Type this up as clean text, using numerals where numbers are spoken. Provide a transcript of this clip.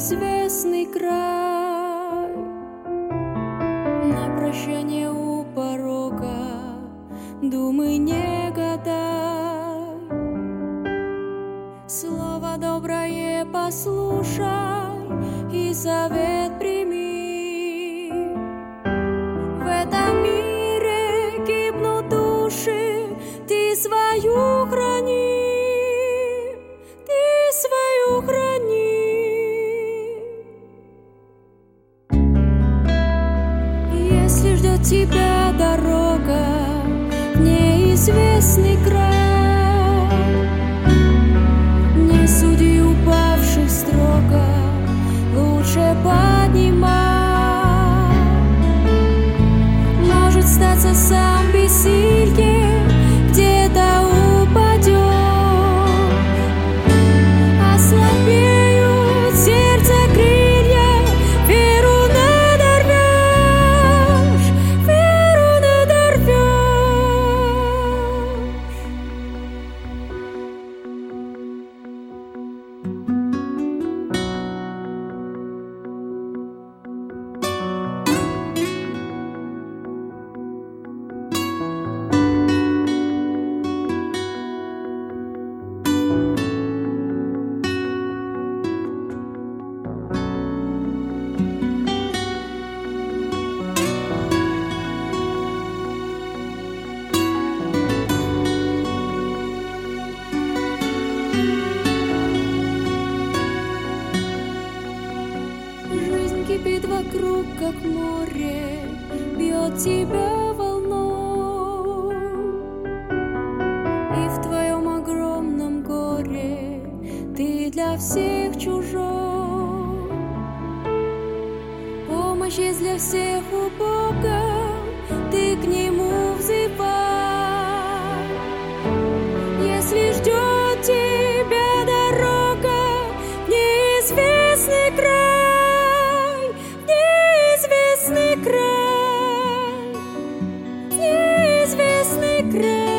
неизвестный край. На прощание у порога думы не гадай. Слово доброе послушай и совет прими. В этом мире гибнут души, ты свою храни, ты свою храни. Если ждет тебя дорога в неизвестный край, не суди упавших строго, лучше поднимай. Может статься сам бессилье, где-то упадет. Ослабеют сердце крылья, веру надорвешь, веру надорвешь. Жизнь кипит вокруг, как море, бьет тебя волной. И в твоем огромном горе ты для всех чужой. Помощь есть для всех у Бога, ты к Нему взывай. Если ждет тебя дорога в неизвестный край, неизвестный край, неизвестный край.